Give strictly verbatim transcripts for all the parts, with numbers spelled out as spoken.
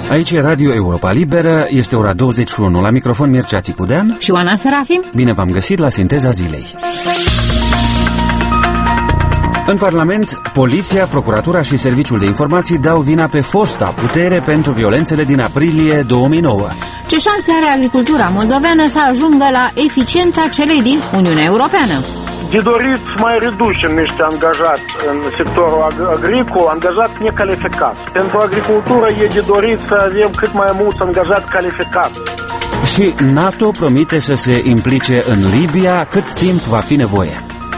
Aici e Radio Europa Liberă, este ora douăzeci și unu. La microfon Mircea Țicudean și Oana Serafim. Bine v-am găsit la Sinteza Zilei. În Parlament, poliția, procuratura și serviciul de informații dau vina pe fosta putere pentru violențele din aprilie două mii nouă. Ce șanse are agricultura moldoveană să ajungă la eficiența celei din Uniunea Europeană? De dorit să mai reducem niște angajați în sectorul agricol, angajați necalificați. Pentru agricultură e de dorit să avem cât mai mulți angajați calificați. Și NATO promite să se implice în Libia cât timp va fi nevoie.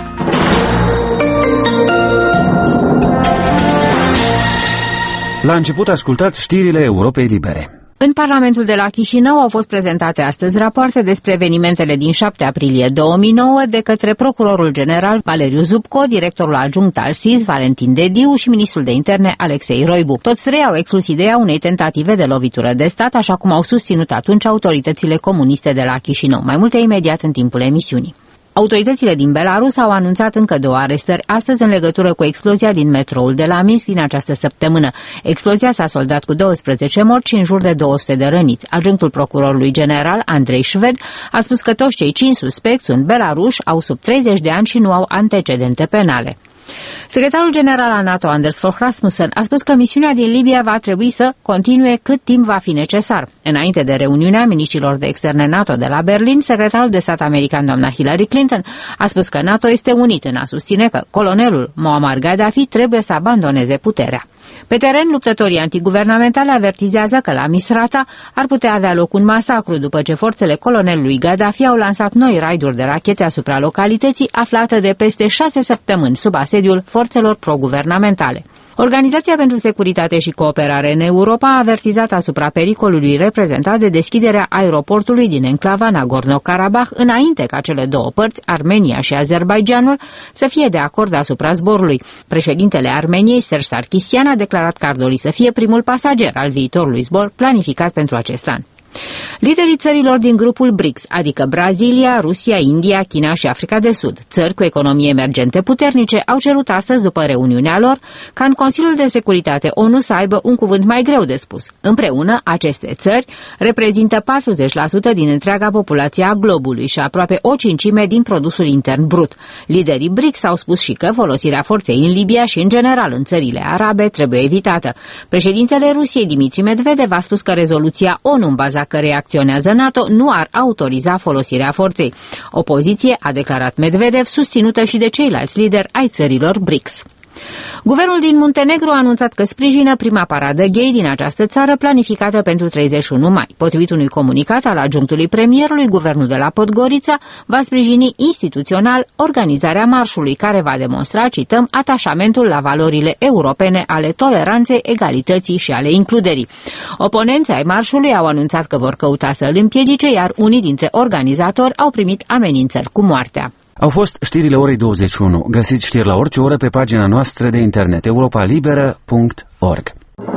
La început ascultați știrile Europei Libere. În Parlamentul de la Chișinău au fost prezentate astăzi rapoarte despre evenimentele din șapte aprilie două mii nouă de către procurorul general Valeriu Zubco, directorul adjunct al S I S Valentin Dediu și ministrul de interne Alexei Roibu. Toți trei au exclus ideea unei tentative de lovitură de stat, așa cum au susținut atunci autoritățile comuniste de la Chișinău. Mai multe imediat în timpul emisiunii. Autoritățile din Belarus au anunțat încă două arestări astăzi în legătură cu explozia din metroul de la Minsk din această săptămână. Explozia s-a soldat cu douăsprezece morți și în jur de două sute de răniți. Adjunctul procurorului general, Andrei Șved, a spus că toți cei cinci suspecți sunt belaruși, au sub treizeci de ani și nu au antecedente penale. Secretarul general al NATO, Anders Fogh Rasmussen, a spus că misiunea din Libia va trebui să continue cât timp va fi necesar. Înainte de reuniunea miniștrilor de externe NATO de la Berlin, secretarul de stat american, doamna Hillary Clinton, a spus că NATO este unit în a susține că colonelul Muammar Gaddafi trebuie să abandoneze puterea. Pe teren, luptătorii antiguvernamentale avertizează că la Misrata ar putea avea loc un masacru după ce forțele colonelului Gaddafi au lansat noi raiduri de rachete asupra localității aflată de peste șase săptămâni sub asediul forțelor pro-guvernamentale. Organizația pentru Securitate și Cooperare în Europa a avertizat asupra pericolului reprezentat de deschiderea aeroportului din enclava Nagorno-Karabakh înainte ca cele două părți, Armenia și Azerbaidjanul, să fie de acord asupra zborului. Președintele Armeniei, Serge Sarkisian, a declarat că ar dori să fie primul pasager al viitorului zbor planificat pentru acest an. Liderii țărilor din grupul B R I C S, adică Brazilia, Rusia, India, China și Africa de Sud, țări cu economii emergente puternice, au cerut astăzi, după reuniunea lor, ca în Consiliul de Securitate ONU să aibă un cuvânt mai greu de spus. Împreună, aceste țări reprezintă patruzeci la sută din întreaga populație a globului și aproape o cincime din produsul intern brut. Liderii B R I C S au spus și că folosirea forței în Libia și, în general, în țările arabe trebuie evitată. Președintele Rusiei, Dmitri Medvedev, a spus că rezoluția ONU în baza care acționează NATO nu ar autoriza folosirea forței. O poziție, a declarat Medvedev, susținută și de ceilalți lideri ai țărilor B R I C S. Guvernul din Muntenegru a anunțat că sprijină prima paradă gay din această țară planificată pentru treizeci și unu mai. Potrivit unui comunicat al adjunctului premierului, guvernul de la Podgorița va sprijini instituțional organizarea marșului, care va demonstra, cităm, atașamentul la valorile europene ale toleranței, egalității și ale includerii. Oponenții ai marșului au anunțat că vor căuta să îl împiedice, iar unii dintre organizatori au primit amenințări cu moartea. Au fost știrile orei douăzeci și unu. Găsiți știri la orice oră pe pagina noastră de internet europa liberă punct org.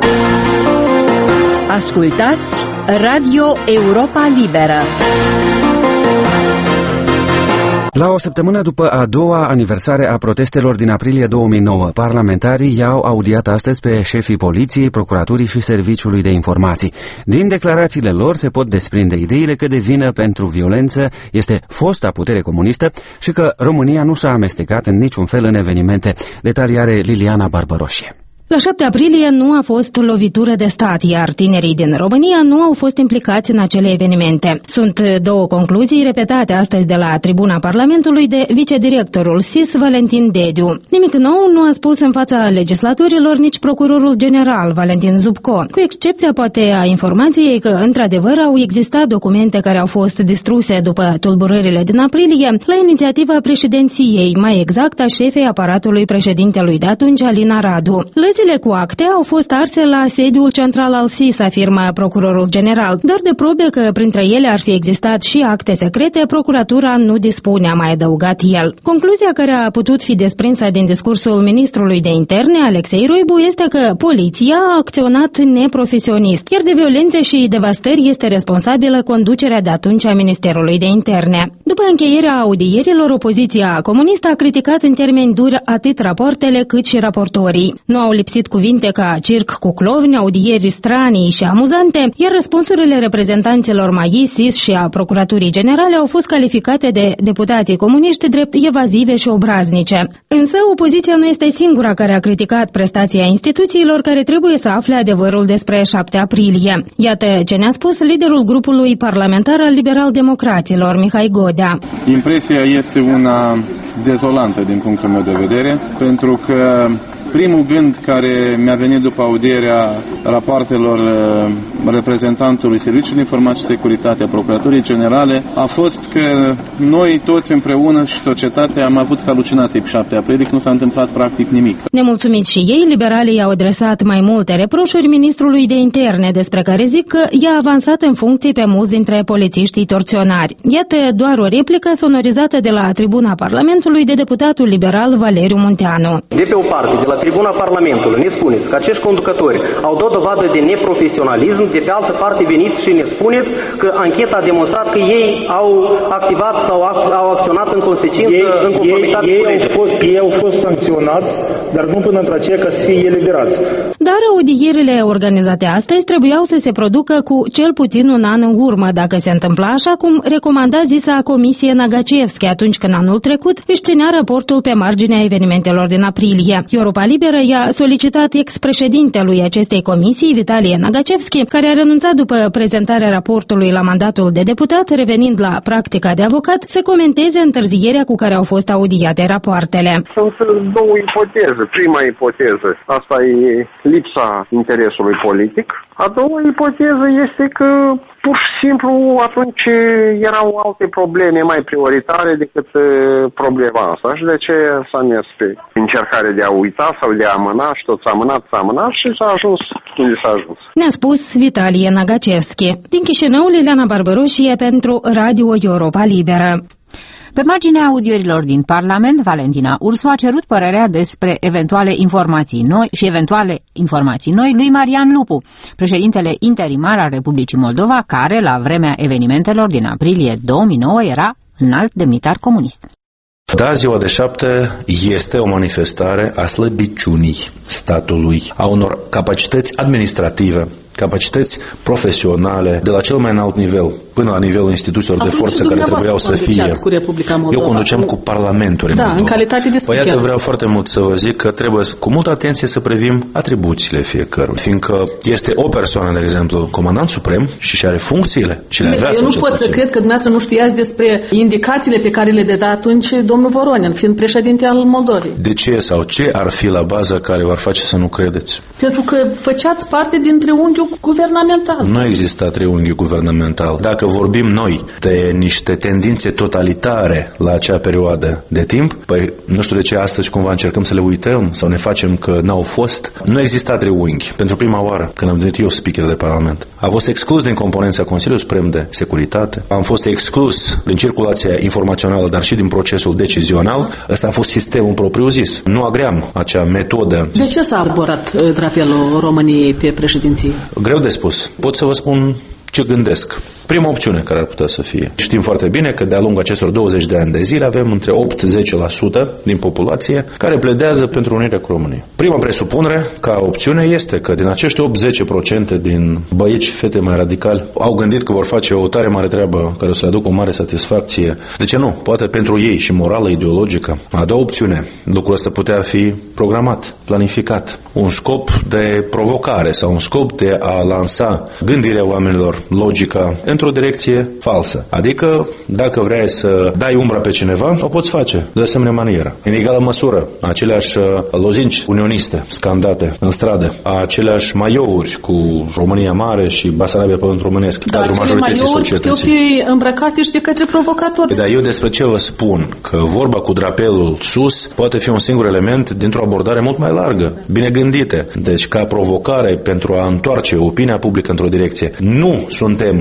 Ascultați Radio Europa Liberă. La o săptămână după a doua aniversare a protestelor din aprilie două mii nouă, parlamentarii i-au audiat astăzi pe șefii poliției, procuraturii și serviciului de informații. Din declarațiile lor se pot desprinde ideile că de vină pentru violență este fosta putere comunistă și că România nu s-a amestecat în niciun fel în evenimente. Detalii are Liliana Barbăroșie. La șapte aprilie nu a fost lovitură de stat, iar tinerii din România nu au fost implicați în acele evenimente. Sunt două concluzii repetate astăzi de la tribuna Parlamentului de vicedirectorul S I S Valentin Dediu. Nimic nou nu a spus în fața legislatorilor nici procurorul general Valentin Zubco, cu excepția poate a informației că într-adevăr au existat documente care au fost distruse după tulburările din aprilie la inițiativa președinției, mai exact a șefei aparatului președintelui de atunci, Alina Radu. Lăzile cu acte au fost arse la sediul central al S I S, afirmă procurorul general, dar de probe că printre ele ar fi existat și acte secrete, procuratura nu dispune, a mai adăugat el. Concluzia care a putut fi desprinsă din discursul ministrului de interne, Alexei Roibu, este că poliția a acționat neprofesionist, iar de violențe și devastări este responsabilă conducerea de atunci a Ministerului de Interne. După încheierea audierilor, opoziția comunistă a criticat în termeni duri atât rapoartele cât și raportorii. Nu au lipsit cuvinte ca circ cu clovni, audieri stranii și amuzante, iar răspunsurile reprezentanților M A I, S I S și a Procuraturii Generale au fost calificate de deputații comuniști drept evazive și obraznice. Însă, opoziția nu este singura care a criticat prestația instituțiilor care trebuie să afle adevărul despre șapte aprilie. Iată ce ne-a spus liderul grupului parlamentar al liberal-democraților, Mihai Godea. Impresia este una dezolantă din punctul meu de vedere, pentru că primul gând care mi-a venit după audierea rapoartelor reprezentantului Serviciului de Informații și Securitate a Procuraturii Generale a fost că noi toți împreună și societatea am avut halucinații pe șapte aprilie, nu s-a întâmplat practic nimic. Nemulțumiți și ei, liberalii au adresat mai multe reproșuri ministrului de interne, despre care zic că i-a avansat în funcții pe mulți dintre polițiștii torționari. Iată doar o replică sonorizată de la tribuna Parlamentului de deputatul liberal Valeriu Munteanu. De pe o parte, de la tribuna Parlamentului, ne spuneți că acești conducători au dat dovadă de neprofesionalism, de pe altă parte veniți și ne spuneți că ancheta a demonstrat că ei au activat sau au acționat în consecință, ei, în conformitate ei, cu ei, au fost, ei au fost sancționați, dar nu până într-aceea ca să fie eliberați. Dar audierile organizate astăzi trebuiau să se producă cu cel puțin un an în urmă, dacă se întâmpla așa cum recomanda zisa comisie Nagacevski atunci când anul trecut își ținea raportul pe marginea evenimentelor din aprilie. Europa Liberă i-a solicitat ex-președintelui acestei comisii, Vitalie Nagacevski, care a renunțat după prezentarea raportului la mandatul de deputat, revenind la practica de avocat, să comenteze întârzierea cu care au fost audiate rapoartele. Sunt două ipoteze. Prima ipoteză, asta e lipsa interesului politic. A doua ipoteză este că pur și simplu atunci erau alte probleme mai prioritare decât problema asta și de ce s-a mers pe încercare de a uita sau de a amâna și tot s-a amânat, s-a amânat și s-a ajuns unde s-a ajuns. Ne-a spus Vitalie Nagacevski. Din Chișinău, Liliana Barbaroșie pentru Radio Europa Liberă. Pe marginea audierilor din Parlament, Valentina Ursu a cerut părerea despre eventuale informații noi și eventuale informații noi lui Marian Lupu, președintele interimar al Republicii Moldova, care, la vremea evenimentelor din aprilie două mii nouă, era înalt demnitar comunist. Da, ziua de șapte este o manifestare a slăbiciunii statului, a unor capacități administrative, capacități profesionale de la cel mai înalt nivel până la nivelul instituțiilor de forță care trebuiau să fie. Eu conduceam cu Parlamentul în Da, Moldova. în calitate de Păi iată, vreau foarte mult să vă zic că trebuie cu multă atenție să privim atribuțiile fiecărui, fiindcă este o persoană, de exemplu, comandant suprem și și are funcțiile și le avea. Eu nu pot să cred că dumneavoastră nu știați despre indicațiile pe care le dădea atunci domnul Voronin, fiind președinte al Moldovei. De ce sau ce ar fi la bază care v-ar face să nu credeți? Pentru că făceați parte din triunghiul guvernamental. Nu exista triunghi guvernamental. Dacă vorbim noi de niște tendințe totalitare la acea perioadă de timp, păi nu știu de ce astăzi cumva încercăm să le uităm sau ne facem că n-au fost. Nu exista triunghi. Pentru prima oară, când am devenit eu speaker de Parlament, a fost exclus din componența Consiliului Suprem de Securitate, am fost exclus din circulația informațională, dar și din procesul decizional. Ăsta a fost sistemul propriu-zis. Nu agream acea metodă. De ce s-a abordat drapelul României pe președinție? Greu de spus. Pot să vă spun ce gândesc. Prima opțiune care ar putea să fie. Știm foarte bine că de-a lungul acestor douăzeci de ani de zile avem între opt la zece la sută din populație care pledează pentru unirea cu România. Prima presupunere ca opțiune este că din acești opt la zece la sută din băieți și fete mai radicali au gândit că vor face o tare mare treabă care o să le aducă o mare satisfacție. De ce nu? Poate pentru ei și morală ideologică. A doua opțiune. Lucrul ăsta putea fi programat, planificat. Un scop de provocare sau un scop de a lansa gândirea oamenilor, logica, într-o direcție falsă. Adică, dacă vrei să dai umbra pe cineva, o poți face de asemenea manieră. În egală măsură, aceleași lozinci unioniste scandate în stradă, aceleași maiouri cu România Mare și Basarabia Pământ Românesc, dar cadrul majorității societății. Dar îmbrăcate și de către provocatori. Dar eu despre ce vă spun? Că vorba cu drapelul sus poate fi un singur element dintr-o abordare mult mai largă, bine gândite. Deci, ca provocare pentru a întoarce opinia publică într-o direcție. Nu suntem în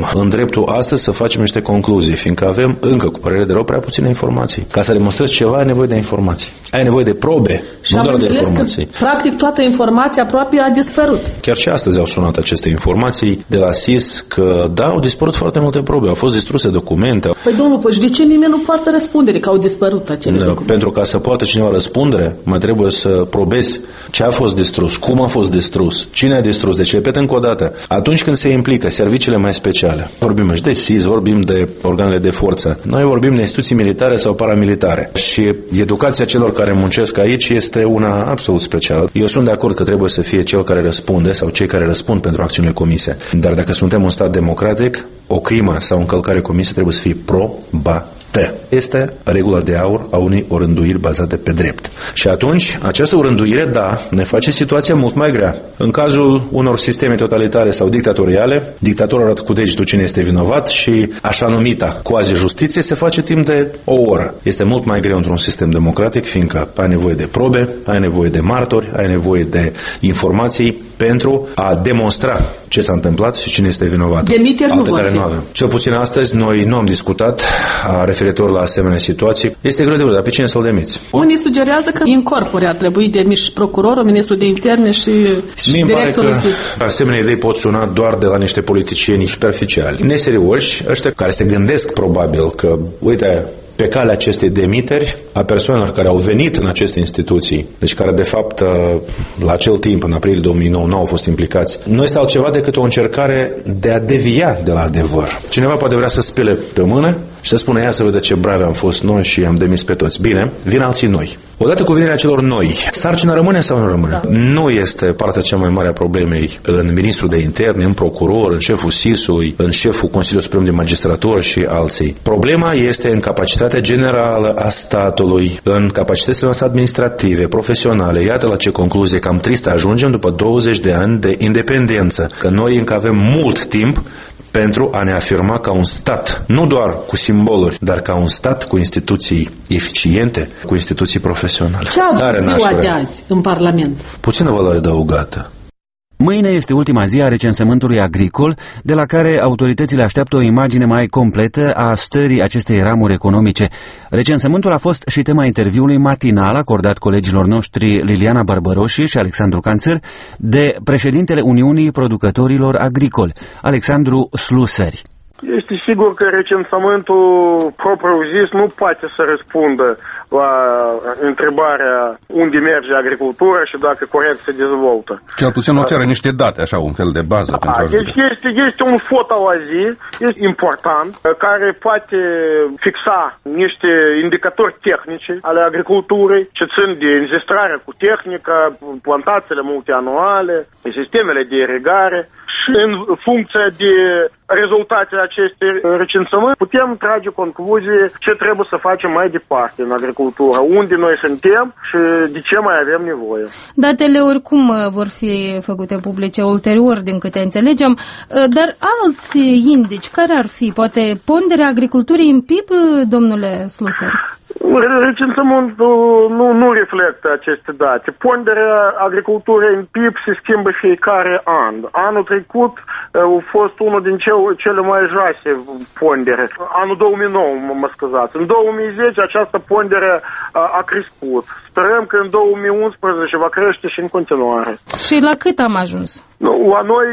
dreptul astăzi să facem niște concluzii, fiindcă avem încă, cu părere de rău, prea puține informații. Ca să demonstrezi ceva, ai nevoie de informații. Ai nevoie de probe, și nu doar de informații. Că, practic, toată informația aproape a dispărut. Chiar și astăzi au sunat aceste informații de la S I S că, da, au dispărut foarte multe probe, au fost distruse documente. Păi, domnul Păi, de ce nimeni nu poartă răspundere că au dispărut acele da, documente? Pentru ca să poată cineva răspundere, mai trebuie să probezi ce a fost distrus, cum a fost distrus, cine a distrus. Deci, repet încă o dată, atunci când se implică serviciile mai speciale, vorbim aici de S I S, vorbim de organele de forță, noi vorbim de instituții militare sau paramilitare. Și educația celor care muncesc aici este una absolut specială. Eu sunt de acord că trebuie să fie cel care răspunde sau cei care răspund pentru acțiunile comise. Dar dacă suntem un stat democratic, o crimă sau o încălcare comisă trebuie să fie probată. Este regula de aur a unei orânduiri bazate pe drept. Și atunci, această orânduire, da, ne face situația mult mai grea. În cazul unor sisteme totalitare sau dictatoriale, dictatorul arată cu degetul cine este vinovat și așa numita quasi-justiție se face timp de o oră. Este mult mai greu într-un sistem democratic, fiindcă ai nevoie de probe, ai nevoie de martori, ai nevoie de informații pentru a demonstra ce s-a întâmplat și cine este vinovat. Demiteri nu vor fi. Cel puțin astăzi noi nu am discutat referitor la asemenea situații. Este greu de vrut, dar pe cine să-l demiți? Unii sugerează că în corpore ar trebui demiși procurorul, ministrul de interne și, și directorul S I S. Asemenea idei pot suna doar de la niște politicieni superficiali, neserioși, ăștia care se gândesc probabil că, uite, pe calea acestei demiteri a persoanelor care au venit în aceste instituții, deci care de fapt la acel timp, în aprilie două mii nouă, nu au fost implicați, nu este altceva decât o încercare de a devia de la adevăr. Cineva poate vrea să spele pe mână și să spună, ia să vedă ce bravi am fost noi și am demis pe toți. Bine, vin alții noi. Odată cu venirea celor noi, sarcina rămâne sau nu rămâne? Da. Nu este partea cea mai mare a problemei în ministrul de interne, în procuror, în șeful S I S-ului, în șeful Consiliului Suprem de Magistratură și alții. Problema este în capacitatea generală a statului, în capacitățile noastre administrative, profesionale. Iată la ce concluzie cam trist ajungem după douăzeci de ani de independență, că noi încă avem mult timp pentru a ne afirma ca un stat, nu doar cu simboluri, dar ca un stat cu instituții eficiente, cu instituții profesionale. Ce a adus ziua de azi în Parlament? Puțină valoare adăugată. Mâine este ultima zi a recensământului agricol, de la care autoritățile așteaptă o imagine mai completă a stării acestei ramuri economice. Recensământul a fost și tema interviului matinal acordat colegilor noștri Liliana Barbăroși și Alexandru Canțăr de președintele Uniunii Producătorilor Agricoli, Alexandru Slusări. Este sigur că recensământul propriu-zis nu poate să răspundă la întrebarea unde merge agricultura și dacă corect se dezvoltă. Cel puțin oferă niște date, așa, un fel de bază. A, pentru a deci este, este un foto la zi, este important, care poate fixa niște indicatori tehnici ale agriculturii, ce țin de înzestrarea cu tehnică, plantațiile multianuale, sistemele de irigare. Și în funcție de rezultatele acestei recensământ putem trage concluzii ce trebuie să facem mai departe în agricultură, unde noi suntem și de ce mai avem nevoie. Datele oricum vor fi făcute publice ulterior, din câte înțelegem, dar alți indici, care ar fi? Poate ponderea agriculturii în P I B, domnule Slusări? Recensământul nu, nu reflectă aceste date. Ponderea agriculturii în P I B se schimbă fiecare an. Anul trecut a fost unul din cele mai joase pondere. Anul două mii nouă, mă scuzați. În două mii zece această pondere a, a crescut. Sperăm că în două mii unsprezece va crește și în continuare. Și la cât am ajuns? La noi,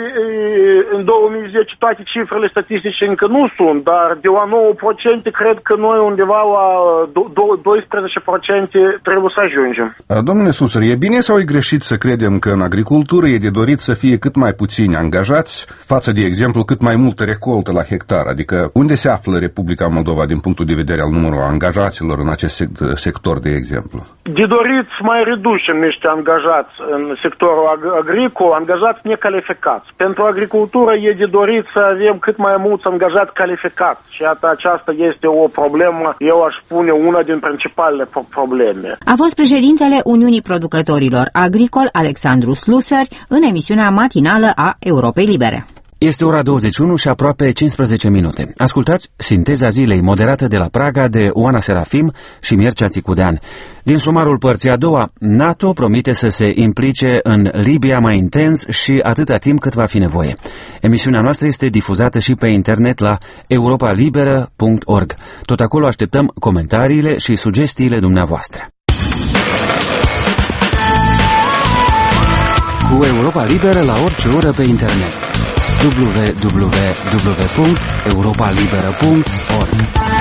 în două mii zece, toate cifrele statistice încă nu sunt, dar de la nouă la sută cred că noi undeva la doisprezece la sută trebuie să ajungem. Domnule Slusări, e bine sau e greșit să credem că în agricultură e de dorit să fie cât mai puțini angajați față, de exemplu, cât mai multă recoltă la hectar? Adică unde se află Republica Moldova din punctul de vedere al numărului angajaților în acest sector, de exemplu? De dorit să mai reducem niște angajați în sectorul agricol, angajați necalificați. Pentru agricultură e de dorit să avem cât mai mulți angajați calificați și iată, aceasta este o problemă, eu aș spune una din principalele probleme. A fost președintele Uniunii Producătorilor Agricoli, Alexandru Slusări, în emisiunea matinală a Europei Libere. Este ora douăzeci și unu și aproape cincisprezece minute. Ascultați Sinteza zilei, moderată de la Praga de Oana Serafim și Mircea Țicudean. Din sumarul părții a doua, NATO promite să se implice în Libia mai intens și atâta timp cât va fi nevoie. Emisiunea noastră este difuzată și pe internet la europa liberă punct org. Tot acolo așteptăm comentariile și sugestiile dumneavoastră. Cu Europa Liberă la orice oră pe internet. w w w punct europa liberă punct org.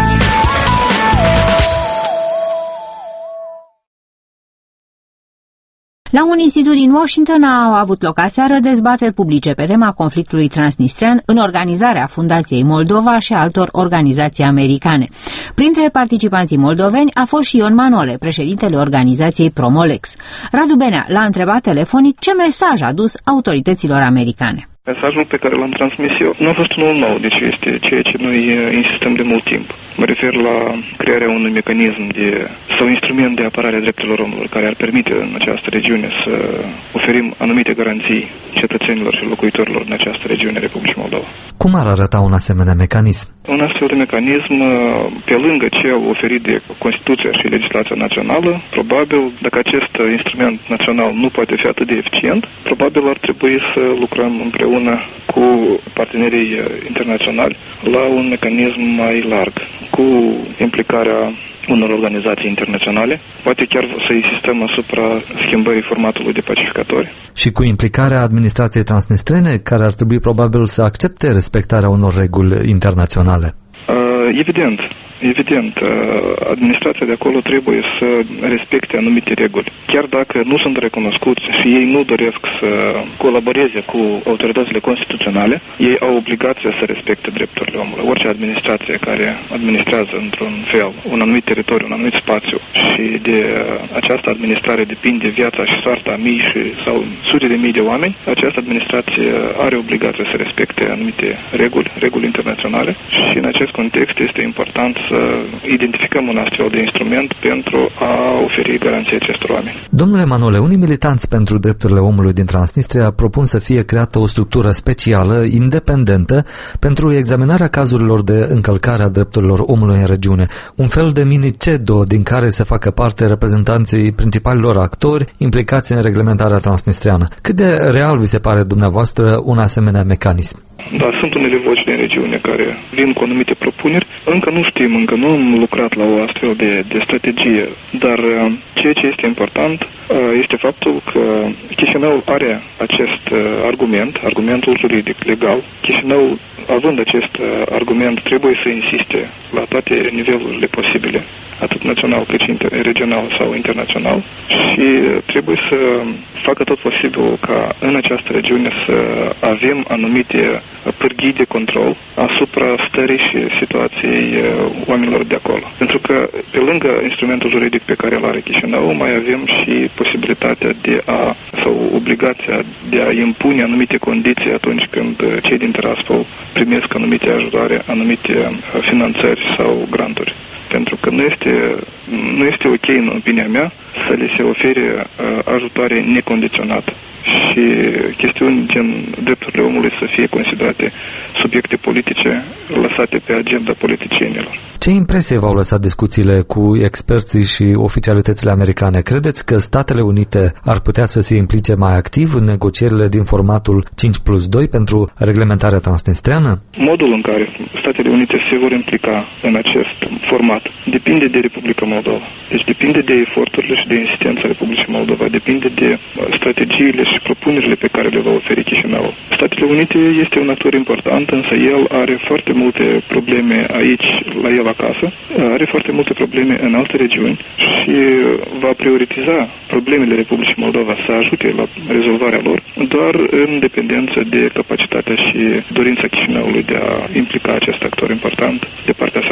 La un institut din Washington au avut loc aseară dezbateri publice pe tema conflictului transnistrian în organizarea Fundației Moldova și altor organizații americane. Printre participanții moldoveni a fost și Ion Manole, președintele organizației Promolex. Radu Benea l-a întrebat telefonic ce mesaj a dus autorităților americane. Mesajul pe care l-am transmis eu nu a fost unul nou, deci este ceea ce noi insistăm de mult timp. Mă refer la crearea unui mecanism de, sau instrument de apărare a drepturilor omului care ar permite în această regiune să oferim anumite garanții cetățenilor și locuitorilor în această regiune, Republicii Moldova. Cum ar arăta un asemenea mecanism? Un astfel de mecanism, pe lângă ce au oferit de Constituția și legislația națională, probabil, dacă acest instrument național nu poate fi atât de eficient, probabil ar trebui să lucrăm împreună cu partenerii internaționali la un mecanism mai larg, cu implicarea unor organizații internaționale, poate chiar să insistăm asupra schimbării formatului de pacificatori. Și cu implicarea administrației transnistrene, care ar trebui probabil să accepte respectarea unor reguli internaționale. Uh, evident, evident, uh, administrația de acolo trebuie să respecte anumite reguli. Chiar dacă nu sunt recunoscuți și ei nu doresc să colaboreze cu autoritățile constituționale, ei au obligația să respecte drepturile omului. Orice administrație care administrează într-un fel un anumit teritoriu, un anumit spațiu și de această administrare depinde viața și soarta a mii și, sau sute de mii de oameni, această administrație are obligația să respecte anumite reguli, reguli internaționale și în acest context este important să identificăm un astfel de instrument pentru a oferi garanții acestor oameni. Domnule Manole, unii militanți pentru drepturile omului din Transnistria propun să fie creată o structură specială, independentă, pentru examinarea cazurilor de încălcare a drepturilor omului în regiune. Un fel de mini-C E D O din care să facă parte reprezentanții principalilor actori implicați în reglementarea transnistriană. Cât de real vi se pare dumneavoastră un asemenea mecanism? Da, sunt unele voci din regiune care vin cu anumite propuneri. Încă nu știm, încă nu am lucrat la o astfel de, de strategie, dar ceea ce este important este faptul că Chișinău are acest argument, argumentul juridic, legal. Chișinău, având acest argument, trebuie să insiste la toate nivelurile posibile, atât național cât și regional sau internațional, și trebuie să facă tot posibilul ca în această regiune să avem anumite pârghii de control asupra stării și situației oamenilor de acolo. Pentru că pe lângă instrumentul juridic pe care îl are Chișinău, mai avem și posibilitatea de a, sau obligația de a impune anumite condiții atunci când cei din Tiraspol primesc anumite ajutoare, anumite finanțări sau granturi. Pentru că nu este, nu este ok, în opinia mea, să le se ofere uh, ajutoare necondiționate și chestiuni gen drepturile omului să fie considerate subiecte politice lăsate pe agenda politicienilor. Ce impresie v-au lăsat discuțiile cu experții și oficialitățile americane? Credeți că Statele Unite ar putea să se implice mai activ în negocierile din formatul cinci plus doi pentru reglementarea transnistriană? Modul în care Statele Unite se vor implica în acest format depinde de Republica Moldova. Deci depinde de eforturile și de insistența Republicii Moldova, depinde de strategiile și propunerile pe care le va oferi Chișinău. Statele Unite este un actor important, însă el are foarte multe probleme aici, la el acasă, are foarte multe probleme în alte regiuni și va prioritiza problemele Republicii Moldova să ajute la rezolvarea lor, doar în dependență de capacitatea și dorința Chișinăului de a implica acest actor important de partea sa.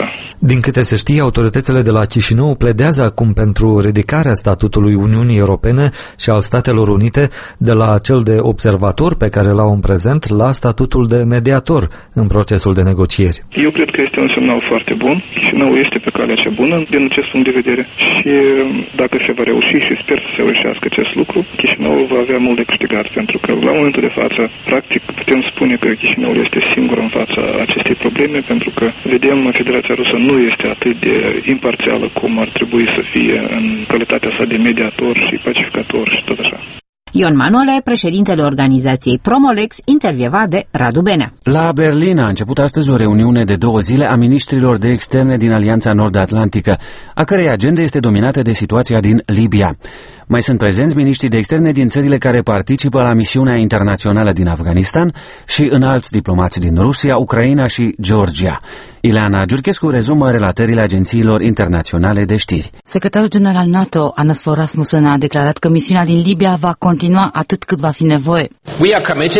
Din câte se știe, autoritățile de la Chișinău pledează acum pentru ridicarea statutului Uniunii Europene și al Statelor Unite de la cel de observator pe care l-au în prezent la statutul de mediator în procesul de negocieri. Eu cred că este un semnal foarte bun. Chișinău este pe calea cea bună din acest punct de vedere și dacă se va reuși și sper să se reușească acest lucru, Chișinău va avea mult de câștigat, pentru că la momentul de față, practic, putem spune că Chișinău este singur în fața acestei probleme, pentru că vedem Federația Rusă nu este atât de imparțială cum ar trebui să fie în calitatea sa de mediator și pacificator și tot așa. Ion Manole, președintele organizației Promolex, intervievat de Radu Benea. La Berlin a început astăzi o reuniune de două zile a ministrilor de externe din Alianța Nord-Atlantică, a cărei agendă este dominată de situația din Libia. Mai sunt prezenți miniștrii de externe din țările care participă la misiunea internațională din Afganistan și înalți diplomați din Rusia, Ucraina și Georgia. Ileana Giurchescu rezumă relatările agențiilor internaționale de știri. Secretarul general NATO, Anas Fogh Rasmussen, a declarat că misiunea din Libia va continua atât cât va fi nevoie. We are committed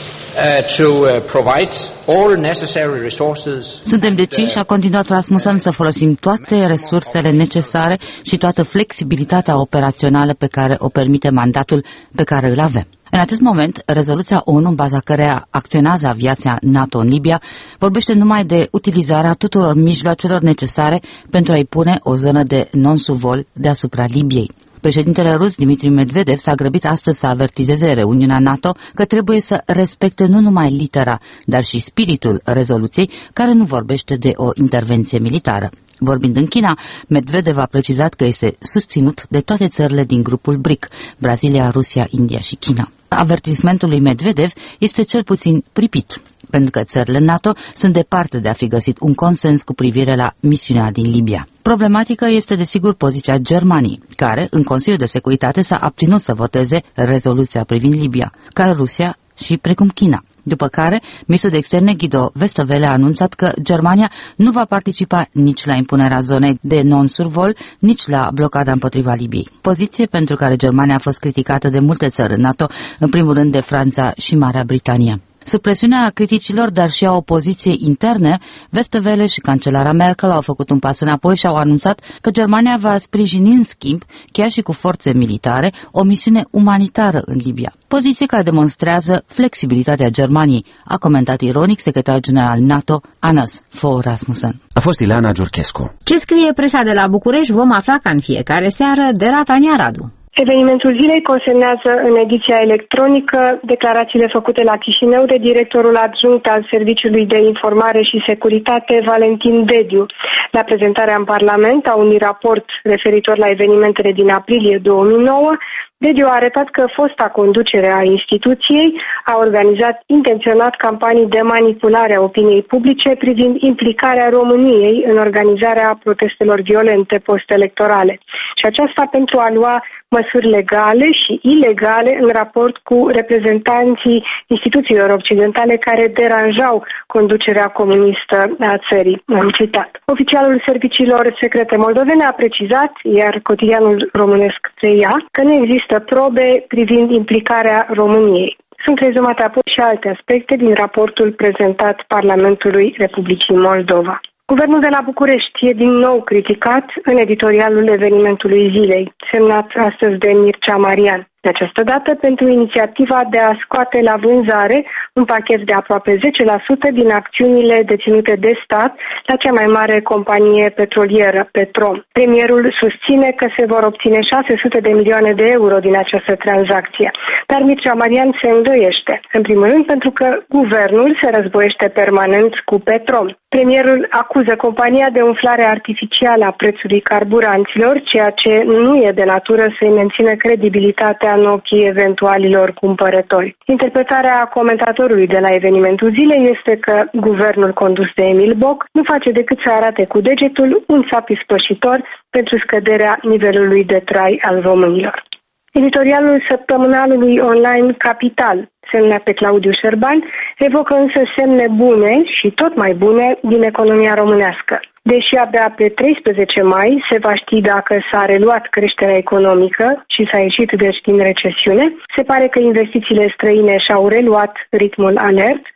uh, to uh, provide all necessary resources. Suntem deciși, a continuat Rasmussen, să folosim toate resursele necesare și toată flexibilitatea operațională pe care o permite mandatul pe care îl avem. În acest moment, rezoluția ONU, în baza căreia acționează aviația NATO în Libia, vorbește numai de utilizarea tuturor mijloacelor necesare pentru a-i pune o zonă de non-suvol deasupra Libiei. Președintele rus Dmitri Medvedev s-a grăbit astăzi să avertizeze reuniunea NATO că trebuie să respecte nu numai litera, dar și spiritul rezoluției, care nu vorbește de o intervenție militară. Vorbind în China, Medvedev a precizat că este susținut de toate țările din grupul BRIC, Brazilia, Rusia, India și China. Avertismentul lui Medvedev este cel puțin pripit, pentru că țările NATO sunt departe de a fi găsit un consens cu privire la misiunea din Libia. Problematică este desigur poziția Germaniei, care în Consiliul de Securitate s-a abținut să voteze rezoluția privind Libia, ca Rusia și precum China. După care, ministrul de externe Guido Westerwelle a anunțat că Germania nu va participa nici la impunerea zonei de non-survol, nici la blocada împotriva Libiei. Poziție pentru care Germania a fost criticată de multe țări în NATO, în primul rând de Franța și Marea Britanie. Sub presiunea criticilor, dar și a opoziției interne, Westerwelle și cancelara Merkel au făcut un pas înapoi și au anunțat că Germania va sprijini în schimb, chiar și cu forțe militare, o misiune umanitară în Libia. Poziție care demonstrează flexibilitatea Germaniei, a comentat ironic secretarul general NATO, Anas Fogh Rasmussen. A fost Ileana Giurchescu. Ce scrie presa de la București vom afla ca în fiecare seară de la Tania Radu. Evenimentul zilei consemnează în ediția electronică declarațiile făcute la Chișinău de directorul adjunct al Serviciului de Informare și Securitate, Valentin Dediu, la prezentarea în Parlament a unui raport referitor la evenimentele din aprilie două mii nouă. Dediu a arătat că fosta conducere a instituției a organizat intenționat campanii de manipulare a opiniei publice privind implicarea României în organizarea protestelor violente post-electorale. Și aceasta pentru a lua măsuri legale și ilegale în raport cu reprezentanții instituțiilor occidentale care deranjau conducerea comunistă a țării. Am citat. Oficialul serviciilor secrete moldovene a precizat, iar cotidianul românesc treia, că nu există probe privind implicarea României. Sunt rezumate apoi și alte aspecte din raportul prezentat Parlamentului Republicii Moldova. Guvernul de la București e din nou criticat în editorialul evenimentului zilei, semnat astăzi de Mircea Marian. De această dată pentru inițiativa de a scoate la vânzare un pachet de aproape zece la sută din acțiunile deținute de stat la cea mai mare companie petrolieră, Petrom. Premierul susține că se vor obține șase sute de milioane de euro din această tranzacție, dar Mircea Marian se îndoiește. În primul rând pentru că guvernul se războiește permanent cu Petrom. Premierul acuză compania de umflare artificială a prețului carburanților, ceea ce nu e de natură să-i mențină credibilitatea în ochii eventualilor cumpărători. Interpretarea comentatorului de la evenimentul zilei este că guvernul condus de Emil Boc nu face decât să arate cu degetul un sap ispășitor pentru scăderea nivelului de trai al românilor. Editorialul săptămânalului online Capital, semnat pe Claudiu Șerban, evocă însă semne bune și tot mai bune din economia românească. Deși abia pe treisprezece mai se va ști dacă s-a reluat creșterea economică și s-a ieșit deci din recesiune, se pare că investițiile străine și-au reluat ritmul alert,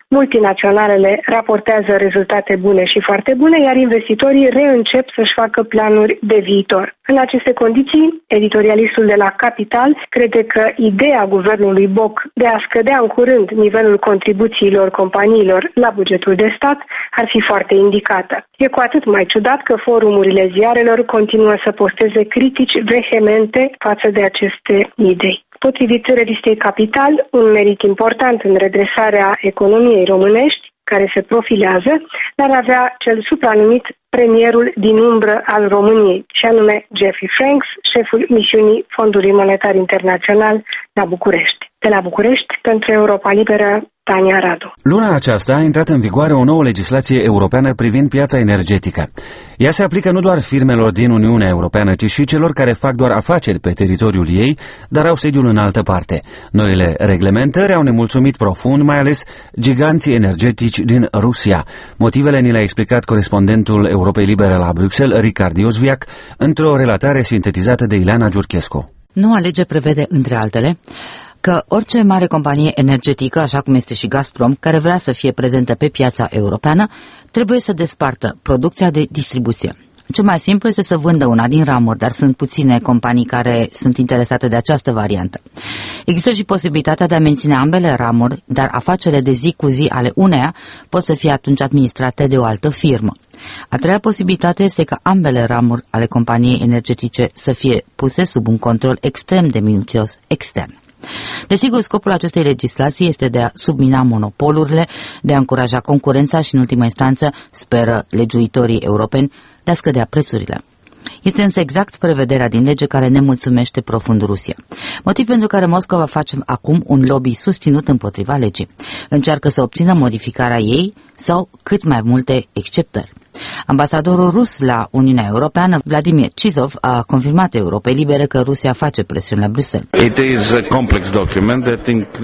multinaționalele raportează rezultate bune și foarte bune, iar investitorii reîncep să-și facă planuri de viitor. În aceste condiții, editorialistul de la Capital crede că ideea guvernului Boc de a scădea în curând nivelul contribuțiilor companiilor la bugetul de stat ar fi foarte indicată. E cu atât mai ciudat că forumurile ziarelor continuă să posteze critici vehemente față de aceste idei. Potrivit revistei Capital, un merit important în redresarea economiei românești, care se profilează, l-ar avea cel supranumit premierul din umbră al României, și anume Jeffrey Franks, șeful misiunii Fondului Monetar Internațional la București. De la București, pentru Europa Liberă, Tania Radu. Luna aceasta a intrat în vigoare o nouă legislație europeană privind piața energetică. Ea se aplică nu doar firmelor din Uniunea Europeană, ci și celor care fac doar afaceri pe teritoriul ei, dar au sediul în altă parte. Noile reglementări au nemulțumit profund, mai ales giganții energetici din Rusia. Motivele ni le-a explicat corespondentul Europei Libere la Bruxelles, Ricard Iosviac, într-o relatare sintetizată de Ileana Giurchescu. Noua lege prevede, între altele, că orice mare companie energetică, așa cum este și Gazprom, care vrea să fie prezentă pe piața europeană, trebuie să despartă producția de distribuție. Cel mai simplu este să vândă una din ramuri, dar sunt puține companii care sunt interesate de această variantă. Există și posibilitatea de a menține ambele ramuri, dar afacerile de zi cu zi ale uneia pot să fie atunci administrate de o altă firmă. A treia posibilitate este ca ambele ramuri ale companiei energetice să fie puse sub un control extrem de minuțios extern. Desigur, scopul acestei legislații este de a submina monopolurile, de a încuraja concurența și, în ultima instanță, speră legiuitorii europeni, de a scădea prețurile. Este însă exact prevederea din lege care ne mulțumește profund Rusia. Motiv pentru care Moscova face acum un lobby susținut împotriva legii. Încearcă să obțină modificarea ei sau cât mai multe exceptări. Ambasadorul rus la Uniunea Europeană, Vladimir Cizov, a confirmat Europei Libere că Rusia face presiune la Bruxelles. It is a complex document that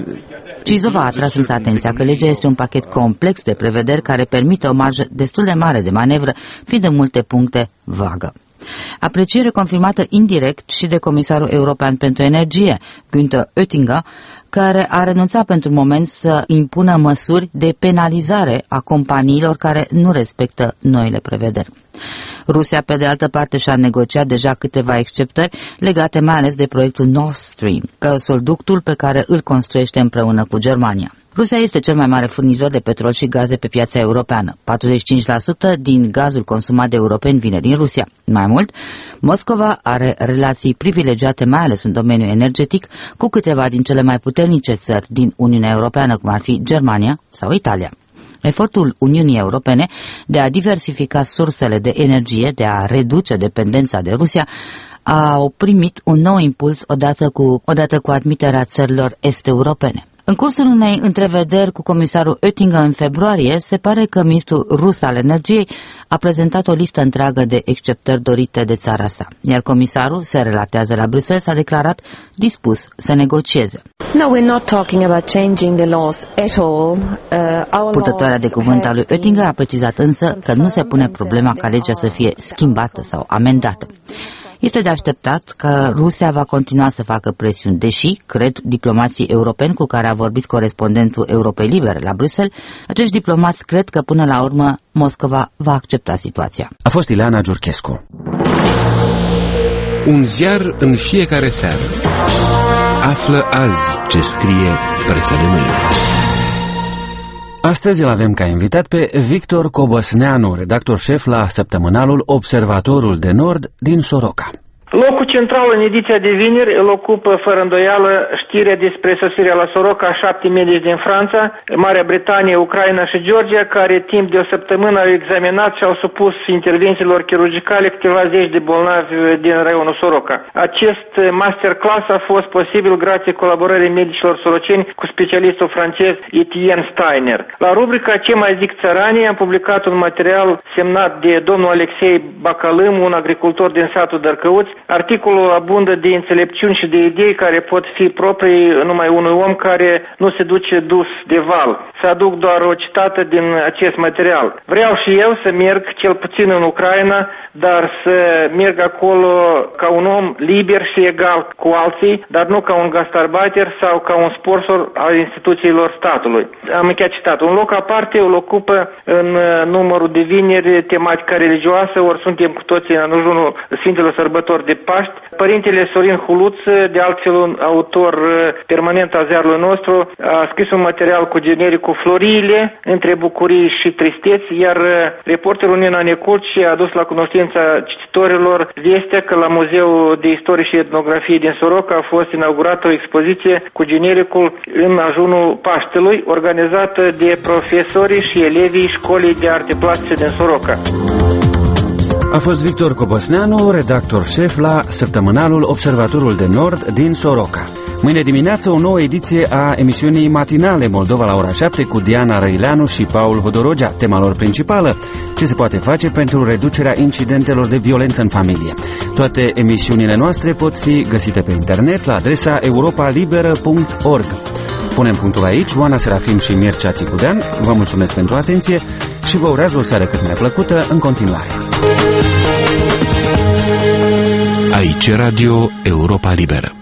Cizov a atras însă atenția că legea este un pachet complex de prevederi care permite o marjă destul de mare de manevră, fiind în multe puncte vagă. Apreciere confirmată indirect și de Comisarul European pentru Energie, Günther Oettinger, care a renunțat pentru moment să impună măsuri de penalizare a companiilor care nu respectă noile prevederi. Rusia, pe de altă parte, și-a negociat deja câteva exceptări legate mai ales de proiectul Nord Stream, gazoductul pe care îl construiește împreună cu Germania. Rusia este cel mai mare furnizor de petrol și gaze pe piața europeană. patruzeci și cinci la sută din gazul consumat de europeni vine din Rusia. Mai mult, Moscova are relații privilegiate, mai ales în domeniul energetic, cu câteva din cele mai puternice țări din Uniunea Europeană, cum ar fi Germania sau Italia. Efortul Uniunii Europene de a diversifica sursele de energie, de a reduce dependența de Rusia, a primit un nou impuls odată cu, odată cu admiterea țărilor est-europene. În cursul unei întrevederi cu comisarul Oettinger în februarie, se pare că ministrul rus al energiei a prezentat o listă întreagă de exceptări dorite de țara sa, iar comisarul, se relatează la Bruxelles, a declarat dispus să negocieze. No, we're not talking about changing the laws at all. Uh, our Purtătoarea de cuvânt al lui Oettinger a precizat însă că nu se pune problema ca legea să fie schimbată sau amendată. Este de așteptat că Rusia va continua să facă presiuni, deși, cred diplomații europeni cu care a vorbit corespondentul Europei Libere la Bruxelles, acești diplomați cred că până la urmă Moscova va accepta situația. A fost Ileana Giurchescu. Un ziar în fiecare seară. Află azi ce scrie presa de mâine. Astăzi îl avem ca invitat pe Victor Cobăsneanu, redactor șef la săptămânalul Observatorul de Nord din Soroca. Locul central în ediția de vineri îl ocupă fără îndoială știrea despre sosirea la Soroca a șapte medici din Franța, Marea Britanie, Ucraina și Georgia, care timp de o săptămână au examinat și au supus intervențiilor chirurgicale câteva zeci de bolnavi din raionul Soroca. Acest masterclass a fost posibil grație colaborării medicilor soroceni cu specialistul francez Etienne Steiner. La rubrica Ce mai zic țăranii am publicat un material semnat de domnul Alexei Bacalâm, un agricultor din satul Dărcăuți, Articolul abundă de înțelepciuni și de idei care pot fi proprii numai unui om care nu se duce dus de val. Să aduc doar o citată din acest material. Vreau și eu să merg cel puțin în Ucraina, dar să merg acolo ca un om liber și egal cu alții, dar nu ca un gastarbeiter sau ca un sponsor al instituțiilor statului. Am încheiat citatul. Un loc aparte îl ocupă în numărul de vineri tematica religioasă, ori suntem cu toții în ajunul Sfintelor Sărbători de Paști. Părintele Sorin Huluț, de altfel un autor permanent al ziarului nostru, a scris un material cu genericul Floriile între bucurii și tristeți, iar reporterul Nina Neculci a adus la cunoștința cititorilor vestea că la Muzeul de Istorie și Etnografie din Soroca a fost inaugurată o expoziție cu genericul în ajunul Paștelui, organizată de profesorii și elevii Școlii de Arte Plastice din Soroca. A fost Victor Cobosneanu, redactor șef la săptămânalul Observatorul de Nord din Soroca. Mâine dimineață o nouă ediție a emisiunii matinale Moldova la ora șapte cu Diana Răileanu și Paul Hodorogea. Tema lor principală: ce se poate face pentru reducerea incidentelor de violență în familie. Toate emisiunile noastre pot fi găsite pe internet la adresa europa liberă punct org. Punem punctul aici. Oana Serafim și Mircea Țicudean vă mulțumesc pentru atenție și vă urează o seară cât mai plăcută în continuare. Aici Radio Europa Liberă.